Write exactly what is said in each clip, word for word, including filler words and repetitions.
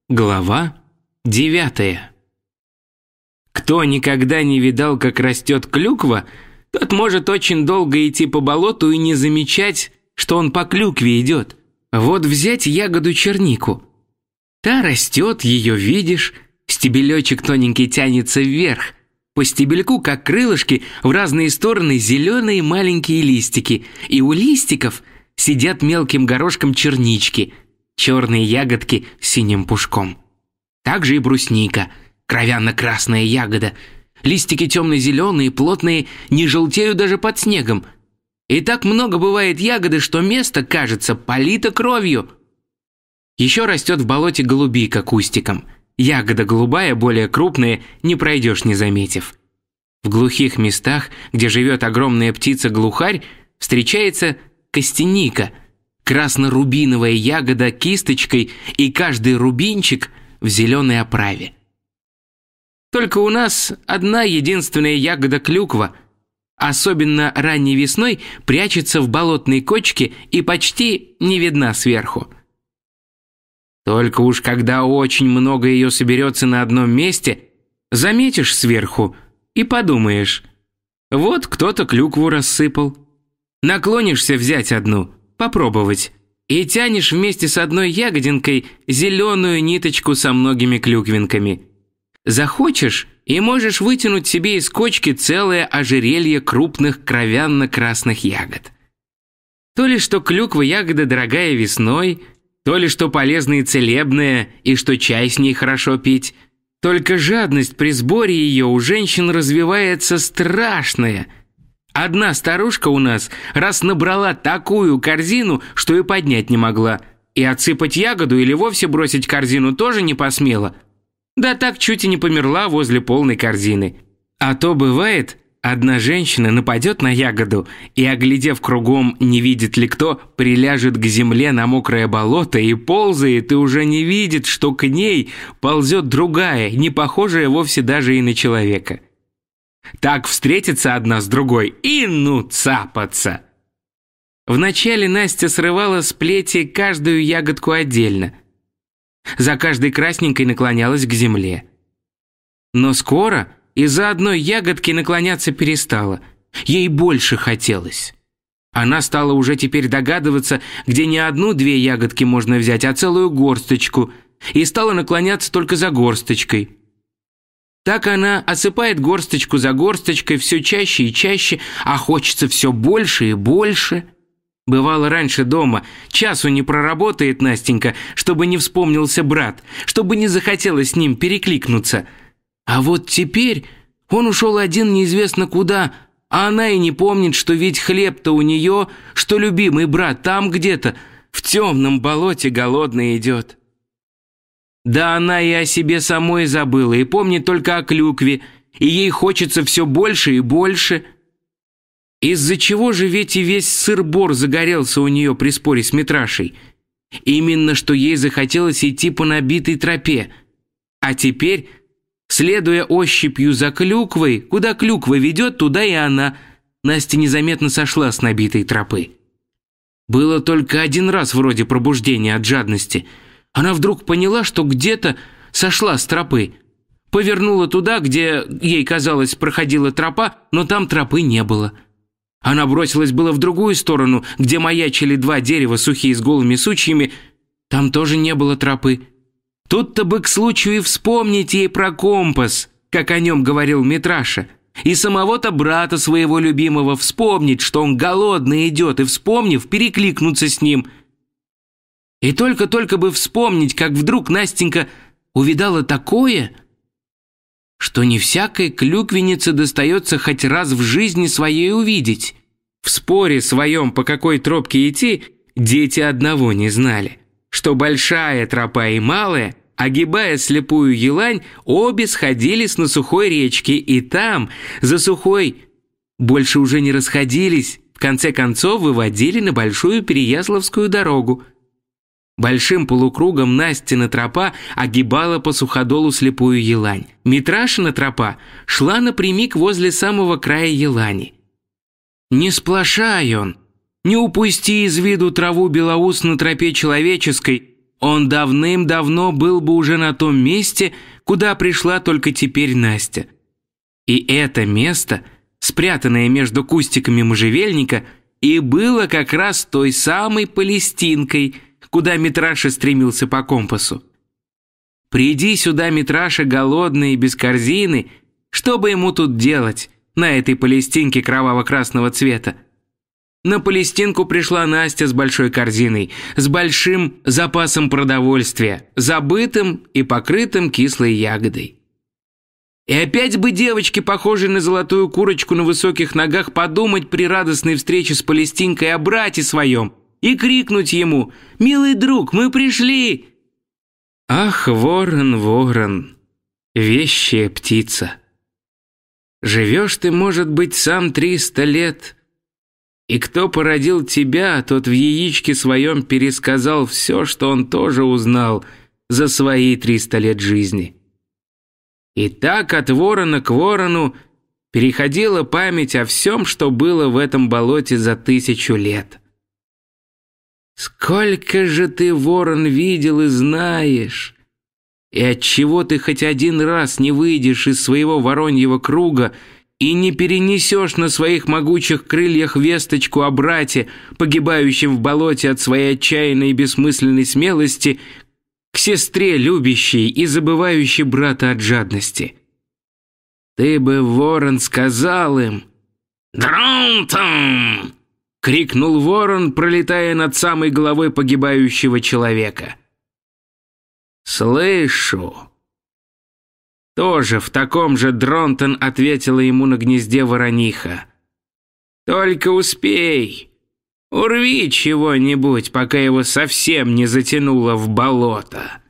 Глава девятая. Кто никогда не видал, как растет клюква, тот может очень долго идти по болоту и не замечать, что он по клюкве идет. Вот взять ягоду чернику. Та растет, ее видишь, стебелечек тоненький тянется вверх. По стебельку, как крылышки, в разные стороны зеленые маленькие листики, и у листиков сидят мелким горошком чернички, черные ягодки с синим пушком. Также и брусника, кровяно-красная ягода. Листики темно-зеленые, плотные, не желтеют даже под снегом. И так много бывает ягоды, что место, кажется, полито кровью. Еще растет в болоте голубика кустиком. Ягода голубая, более крупная, не пройдешь, не заметив. В глухих местах, где живет огромная птица-глухарь, встречается костяника, красно-рубиновая ягода кисточкой и каждый рубинчик в зеленой оправе. Только у нас одна единственная ягода клюква, особенно ранней весной, прячется в болотной кочке и почти не видна сверху. Только уж когда очень много ее соберется на одном месте, заметишь сверху и подумаешь: вот кто-то клюкву рассыпал. Наклонишься взять одну, попробовать, и тянешь вместе с одной ягодинкой зеленую ниточку со многими клюквинками. Захочешь и можешь вытянуть себе из кочки целое ожерелье крупных кровянно-красных ягод. То ли что клюква ягода дорогая весной, то ли что полезная и целебная, и что чай с ней хорошо пить. Только жадность при сборе ее у женщин развивается страшная. Одна старушка у нас раз набрала такую корзину, что и поднять не могла. И отсыпать ягоду или вовсе бросить корзину тоже не посмела. Да так чуть и не померла возле полной корзины. А то бывает, одна женщина нападет на ягоду и, оглядев кругом, не видит ли кто, приляжет к земле на мокрое болото и ползает, и уже не видит, что к ней ползет другая, не похожая вовсе даже и на человека. Так встретится одна с другой и ну цапаться. Вначале Настя срывала с плети каждую ягодку отдельно. За каждой красненькой наклонялась к земле. Но скоро из-за одной ягодки наклоняться перестала. Ей больше хотелось. Она стала уже теперь догадываться, где не одну-две ягодки можно взять, а целую горсточку, и стала наклоняться только за горсточкой. Так она осыпает горсточку за горсточкой все чаще и чаще, а хочется все больше и больше. Бывало раньше дома, часу не проработает Настенька, чтобы не вспомнился брат, чтобы не захотелось с ним перекликнуться. А вот теперь он ушел один неизвестно куда, а она и не помнит, что ведь хлеб-то у нее, что любимый брат там где-то, в темном болоте голодный идет. Да она и о себе самой забыла, и помнит только о клюкве, и ей хочется все больше и больше. Из-за чего же ведь и весь сыр-бор загорелся у нее при споре с Митрашей? Именно что ей захотелось идти по набитой тропе. А теперь, следуя ощупью за клюквой, куда клюква ведет, туда и она, Настя незаметно сошла с набитой тропы. Было только один раз вроде пробуждения от жадности. Она вдруг поняла, что где-то сошла с тропы. Повернула туда, где, ей казалось, проходила тропа, но там тропы не было. Она бросилась было в другую сторону, где маячили два дерева, сухие с голыми сучьями. Там тоже не было тропы. Тут-то бы к случаю и вспомнить ей про компас, как о нем говорил Митраша, и самого-то брата своего любимого вспомнить, что он голодный идет, и, вспомнив, перекликнуться с ним. И только-только бы вспомнить, как вдруг Настенька увидала такое, что не всякой клюквеннице достается хоть раз в жизни своей увидеть. В споре своем, по какой тропке идти, дети одного не знали, что большая тропа и малая, огибая слепую елань, обе сходились на сухой речке, и там, за сухой, больше уже не расходились, в конце концов выводили на большую Переяславскую дорогу. Большим полукругом Настина тропа огибала по суходолу слепую елань. Митрашина тропа шла напрямик возле самого края елани. Не сплошай он, не упусти из виду траву белоус на тропе человеческой, он давным-давно был бы уже на том месте, куда пришла только теперь Настя. И это место, спрятанное между кустиками можжевельника, и было как раз той самой Палестинкой, куда Митраша стремился по компасу. Приди сюда Митраша голодный и без корзины, что бы ему тут делать на этой Палестинке кроваво-красного цвета? На Палестинку пришла Настя с большой корзиной, с большим запасом продовольствия, забытым и покрытым кислой ягодой. И опять бы девочке, похожей на золотую курочку на высоких ногах, подумать при радостной встрече с Палестинкой о брате своем и крикнуть ему: «Милый друг, мы пришли!» Ах, ворон, ворон, вещая птица! Живешь ты, может быть, сам триста лет, и кто породил тебя, тот в яичке своем пересказал все, что он тоже узнал за свои триста лет жизни. И так от ворона к ворону переходила память о всем, что было в этом болоте за тысячу лет. Сколько же ты, ворон, видел и знаешь, и отчего ты хоть один раз не выйдешь из своего вороньего круга и не перенесешь на своих могучих крыльях весточку о брате, погибающем в болоте от своей отчаянной и бессмысленной смелости, к сестре, любящей и забывающей брата от жадности? Ты бы, ворон, сказал им: «Дрон-там!» — крикнул ворон, пролетая над самой головой погибающего человека. «Слышу!» Тоже в таком же Дронтон ответила ему на гнезде ворониха. «Только успей, урви чего-нибудь, пока его совсем не затянуло в болото».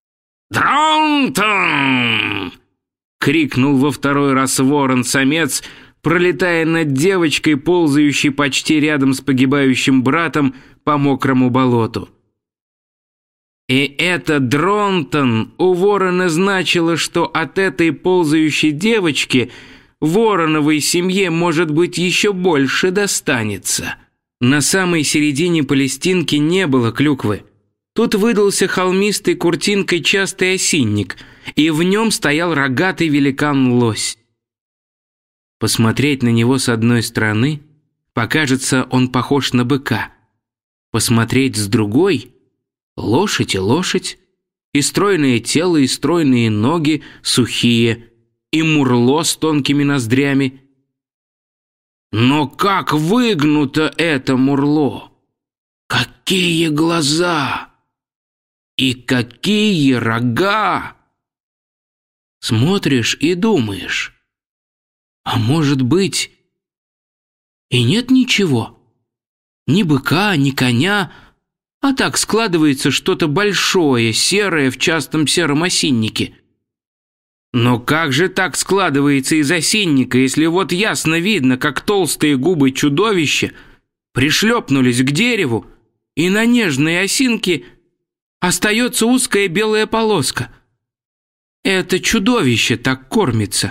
«Дронтон!» — крикнул во второй раз ворон-самец, пролетая над девочкой, ползающей почти рядом с погибающим братом по мокрому болоту. И это Дронтон у ворона значило, что от этой ползающей девочки вороновой семье, может быть, еще больше достанется. На самой середине Палестинки не было клюквы. Тут выдался холмистой куртинкой частый осинник, и в нем стоял рогатый великан-лось. Посмотреть на него с одной стороны, покажется, он похож на быка. Посмотреть с другой — лошадь и лошадь, и стройное тело, и стройные ноги, сухие, и мурло с тонкими ноздрями. Но как выгнуто это мурло! Какие глаза! И какие рога! Смотришь и думаешь: а может быть, и нет ничего? Ни быка, ни коня, а так складывается что-то большое, серое в частом сером осиннике. Но как же так складывается из осинника, если вот ясно видно, как толстые губы чудовища пришлепнулись к дереву, и на нежной осинке остается узкая белая полоска? Это чудовище так кормится.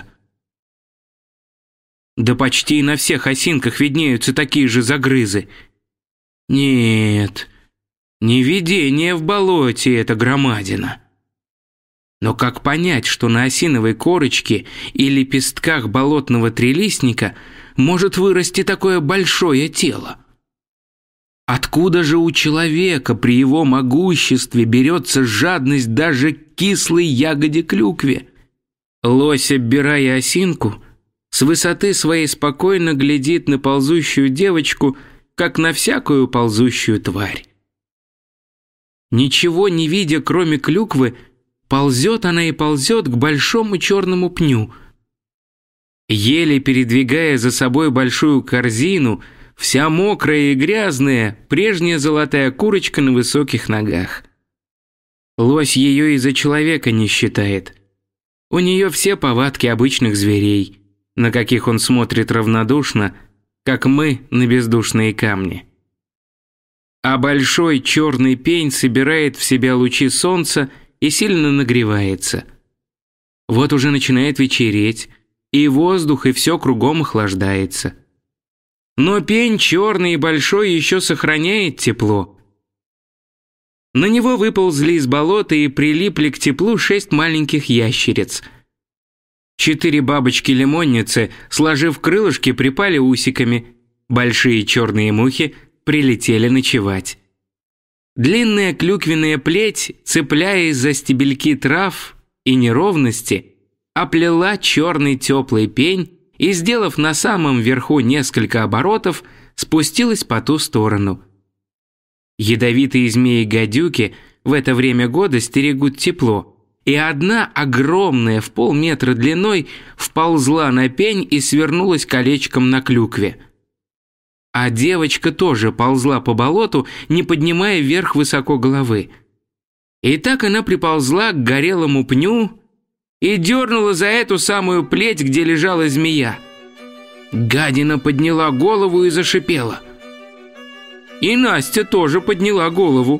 Да почти на всех осинках виднеются такие же загрызы. Нет, не видение в болоте это громадина. Но как понять, что на осиновой корочке и лепестках болотного трилистника может вырасти такое большое тело? Откуда же у человека при его могуществе берется жадность даже к кислой ягоде клюкве? Лось, оббирая осинку, с высоты своей спокойно глядит на ползущую девочку, как на всякую ползущую тварь. Ничего не видя, кроме клюквы, ползет она и ползет к большому черному пню. Еле передвигая за собой большую корзину, вся мокрая и грязная, прежняя золотая курочка на высоких ногах. Лось ее и за человека не считает. У нее все повадки обычных зверей, на каких он смотрит равнодушно, как мы на бездушные камни. А большой черный пень собирает в себя лучи солнца и сильно нагревается. Вот уже начинает вечереть, и воздух, и все кругом охлаждается. Но пень черный и большой еще сохраняет тепло. На него выползли из болота и прилипли к теплу шесть маленьких ящериц. Четыре бабочки-лимонницы, сложив крылышки, припали усиками. Большие черные мухи прилетели ночевать. Длинная клюквенная плеть, цепляясь за стебельки трав и неровности, оплела черный теплый пень и, сделав на самом верху несколько оборотов, спустилась по ту сторону. Ядовитые змеи-гадюки в это время года стерегут тепло, и одна, огромная, в полметра длиной, вползла на пень и свернулась колечком на клюкве. А девочка тоже ползла по болоту, не поднимая вверх высоко головы. И так она приползла к горелому пню и дернула за эту самую плеть, где лежала змея. Гадина подняла голову и зашипела. И Настя тоже подняла голову.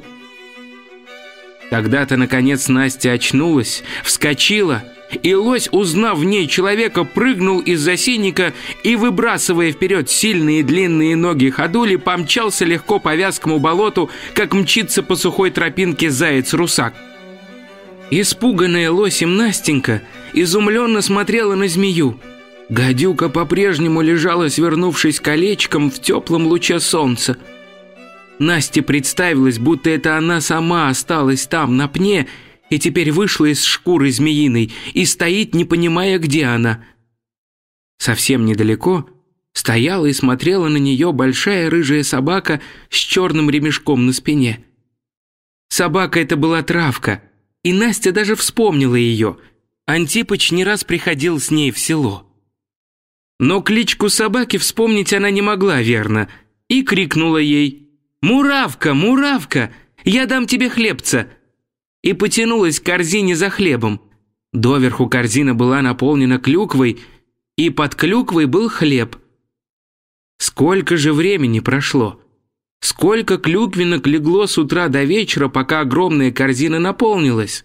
Тогда-то, наконец, Настя очнулась, вскочила, и лось, узнав в ней человека, прыгнул из-за синика и, выбрасывая вперед сильные длинные ноги ходули, помчался легко по вязкому болоту, как мчится по сухой тропинке заяц-русак. Испуганная лосем Настенька изумленно смотрела на змею. Гадюка по-прежнему лежала, свернувшись колечком в теплом луче солнца. Насте представилось, будто это она сама осталась там, на пне, и теперь вышла из шкуры змеиной и стоит, не понимая, где она. Совсем недалеко стояла и смотрела на нее большая рыжая собака с черным ремешком на спине. Собака эта была Травка, и Настя даже вспомнила ее. Антипыч не раз приходил с ней в село. Но кличку собаки вспомнить она не могла верно, и крикнула ей: «Муравка, Муравка, я дам тебе хлебца!» И потянулась к корзине за хлебом. Доверху корзина была наполнена клюквой, и под клюквой был хлеб. Сколько же времени прошло? Сколько клюквинок легло с утра до вечера, пока огромная корзина наполнилась?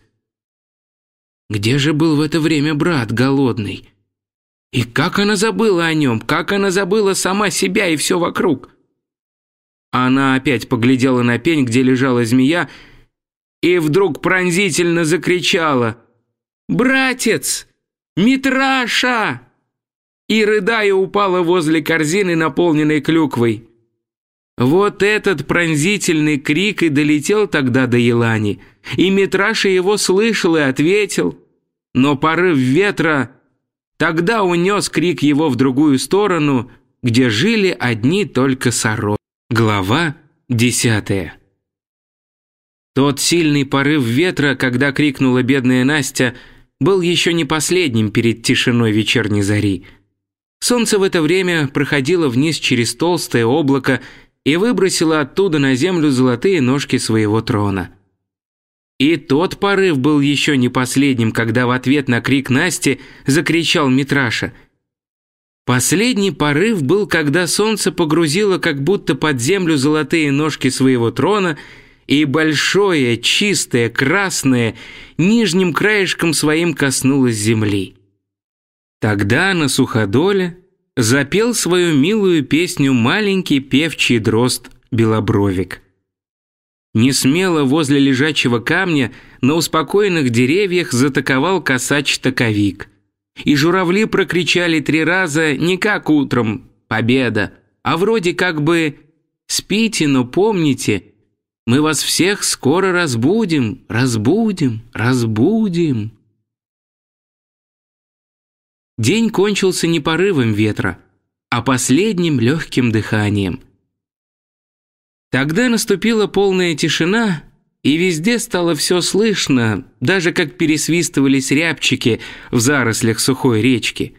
Где же был в это время брат голодный? И как она забыла о нем, как она забыла сама себя и все вокруг? Она опять поглядела на пень, где лежала змея, и вдруг пронзительно закричала: «Братец! Митраша!» И, рыдая, упала возле корзины, наполненной клюквой. Вот этот пронзительный крик и долетел тогда до Елани, и Митраша его слышал и ответил, но порыв ветра тогда унес крик его в другую сторону, где жили одни только сороки. Глава десятая. Тот сильный порыв ветра, когда крикнула бедная Настя, был еще не последним перед тишиной вечерней зари. Солнце в это время проходило вниз через толстое облако и выбросило оттуда на землю золотые ножки своего трона. И тот порыв был еще не последним, когда в ответ на крик Насти закричал Митраша. Последний порыв был, когда солнце погрузило как будто под землю золотые ножки своего трона, и большое, чистое, красное, нижним краешком своим коснулось земли. Тогда на суходоле запел свою милую песню маленький певчий дрозд Белобровик. Несмело возле лежачего камня на успокоенных деревьях затаковал косач-таковик. И журавли прокричали три раза не как утром «Победа», а вроде как бы «Спите, но помните, мы вас всех скоро разбудим, разбудим, разбудим». День кончился не порывом ветра, а последним легким дыханием. Тогда наступила полная тишина, и везде стало все слышно, даже как пересвистывались рябчики в зарослях сухой речки.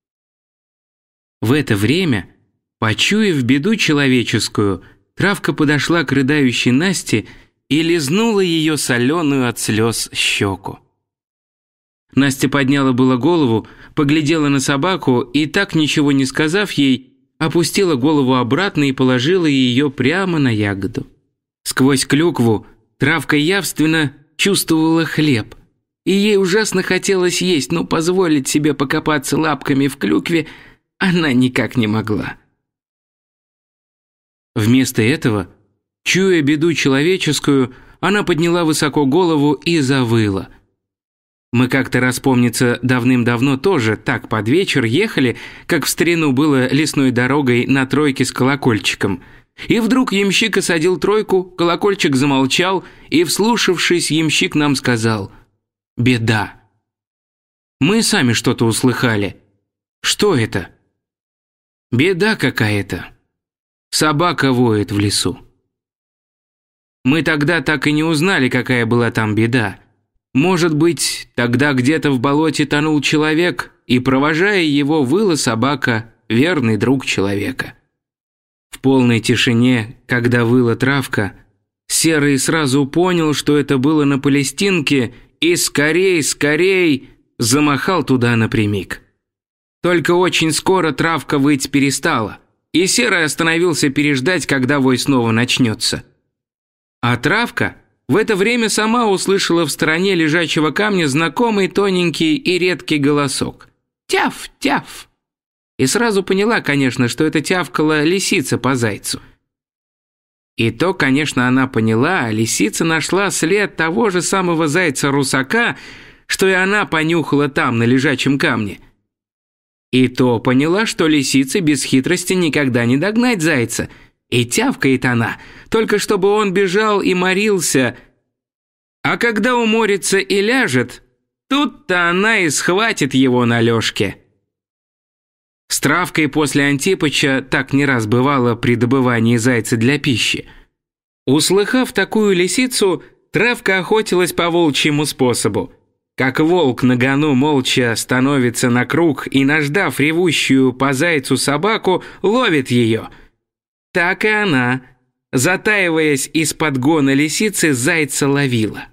В это время, почуяв беду человеческую, Травка подошла к рыдающей Насте и лизнула ее соленую от слез щеку. Настя подняла было голову, поглядела на собаку и, так ничего не сказав ей, опустила голову обратно и положила ее прямо на ягоду. Сквозь клюкву Травка явственно чувствовала хлеб, и ей ужасно хотелось есть, но позволить себе покопаться лапками в клюкве она никак не могла. Вместо этого Чуя беду человеческую, она подняла высоко голову и завыла. Мы как-то раз, помнится, давным-давно тоже так под вечер ехали, как в старину было лесной дорогой на тройке с колокольчиком. И вдруг ямщик осадил тройку, колокольчик замолчал, и, вслушавшись, ямщик нам сказал: «Беда». Мы сами что-то услыхали. Что это? Беда какая-то. Собака воет в лесу. Мы тогда так и не узнали, какая была там беда. Может быть, тогда где-то в болоте тонул человек, и, провожая его, выла собака, верный друг человека. В полной тишине, когда выла травка, Серый сразу понял, что это было на Палестинке, и скорей, скорей замахал туда напрямик. Только очень скоро травка выть перестала, и Серый остановился переждать, когда вой снова начнется. А травка в это время сама услышала в стороне лежачего камня знакомый тоненький и редкий голосок: «Тяф, тяф!» И сразу поняла, конечно, что это тявкала лисица по зайцу. И то, конечно, она поняла, лисица нашла след того же самого зайца-русака, что и она понюхала там, на лежачем камне. И то поняла, что лисице без хитрости никогда не догнать зайца, и тявкает она, только чтобы он бежал и морился. А когда уморится и ляжет, тут-то она и схватит его на лёжке. С травкой после Антипыча так не раз бывало при добывании зайца для пищи. Услыхав такую лисицу, травка охотилась по волчьему способу. Как волк на гону молча становится на круг и, наждав ревущую по зайцу собаку, ловит ее. Так и она, затаиваясь из-под гона лисицы, зайца ловила.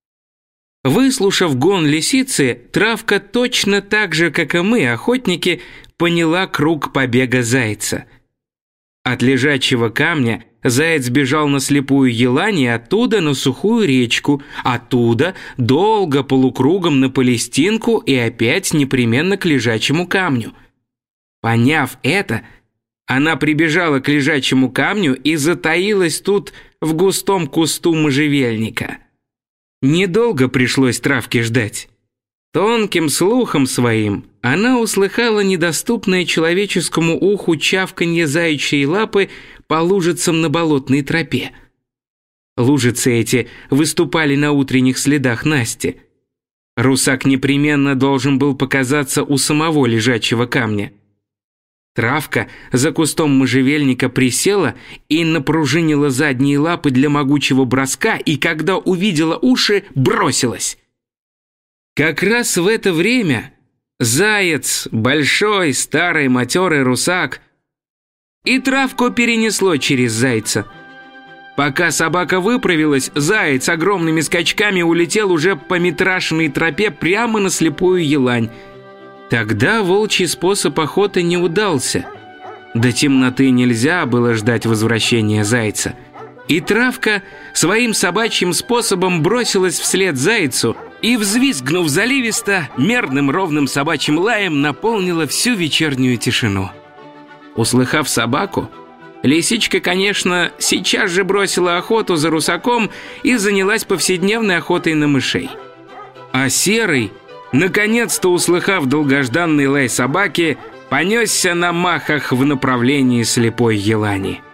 Выслушав гон лисицы, травка точно так же, как и мы, охотники, поняла круг побега зайца. От лежачего камня заяц бежал на слепую елань и оттуда на сухую речку, оттуда долго полукругом на Палестинку и опять непременно к лежачему камню. Поняв это, она прибежала к лежачему камню и затаилась тут в густом кусту можжевельника. Недолго пришлось травке ждать. Тонким слухом своим она услыхала недоступное человеческому уху чавканье заячьей лапы по лужицам на болотной тропе. Лужицы эти выступали на утренних следах Насти. Русак непременно должен был показаться у самого лежачего камня. Травка за кустом можжевельника присела и напружинила задние лапы для могучего броска, и когда увидела уши, бросилась. Как раз в это время заяц, большой, старый, матерый русак, и травку перенесло через зайца. Пока собака выправилась, заяц огромными скачками улетел уже по метрашной тропе прямо на слепую елань. Тогда волчий способ охоты не удался. До темноты нельзя было ждать возвращения зайца. И травка своим собачьим способом бросилась вслед зайцу и, взвизгнув заливисто, мерным ровным собачьим лаем наполнила всю вечернюю тишину. Услыхав собаку, лисичка, конечно, сейчас же бросила охоту за русаком и занялась повседневной охотой на мышей. А Серый, наконец-то услыхав долгожданный лай собаки, понесся на махах в направлении слепой елани.